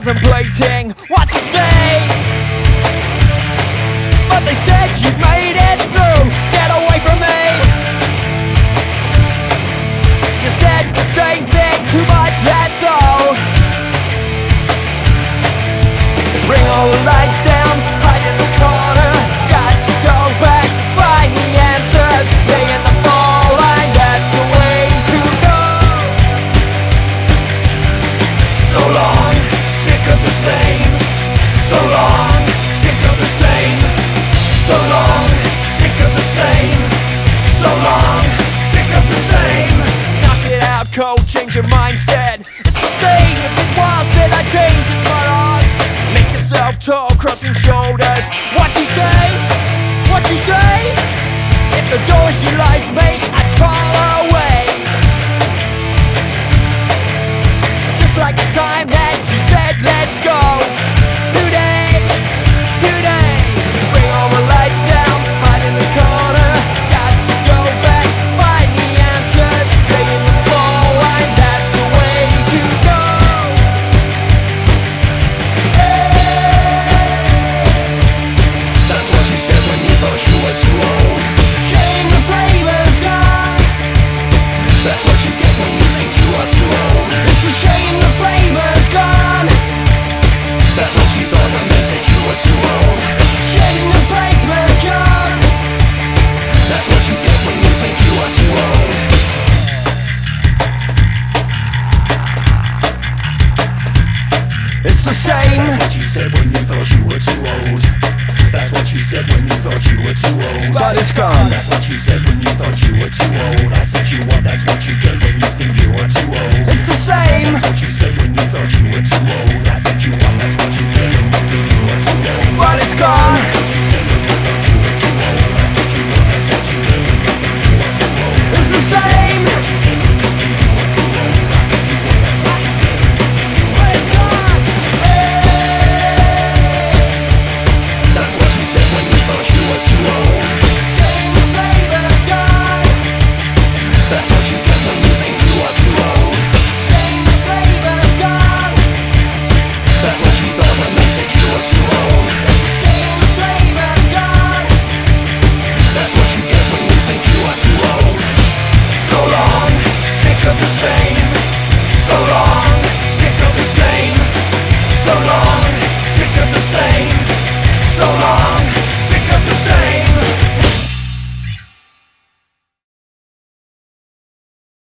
contemplating what to say, but they said you'd made it through. Get away from me. You said the same thing too much, that's all. Bring all the lights down, hide in the corner. Got to go back, find the answers. Lay in the fall line, that's the way to go. So long, sick of the same. So long, sick of the same. So long, sick of the same. So long, sick of the same. Knock it out cold, change your mindset. It's the same as it was, said I change it for us. Make yourself tall, crossing shoulders. What you say? What you say? If the doors your life made, I'd crawl away. Just like the time that you said let's go. Today, today. Bring all the lights down, hide in the corner. Got to go back, find the answers. Lay in the ball line, that's the way to go. That's what you said when you thought you were too old. Shame the flavor's gone. That's what you get when you think you are too old. It's a shame the flavor's gone. That's what you thought when they said you were too old. Shame the flavor's gone. That's what you get when you think you are too old. It's the same. That's what you said when you thought you were too old. That's what you said when you thought you were too old. But it's gone. That's what you said when you thought you were too old. I said you what, that's what you get when you think you are too old. It's the same. That's what you said when you thought you were too old. I said you what, that's what you get when you think you are too old. But it's gone. That's what you said when you thought you were too old. I said you what, that's what you get when you think you are too old. It's the same. That's what you get when you think you are too old. I said you what, that's what you get when you think you are It's too old. gone. That's what you said when you thought you were too old. Shame the flavor's gone. That's what you get when you think you are too old. Shame the flavor's gone. That's what you thought when they said you were too old. Shame the flavor's gone. That's what you get when you think you are too old. So long, sick of the same. So long.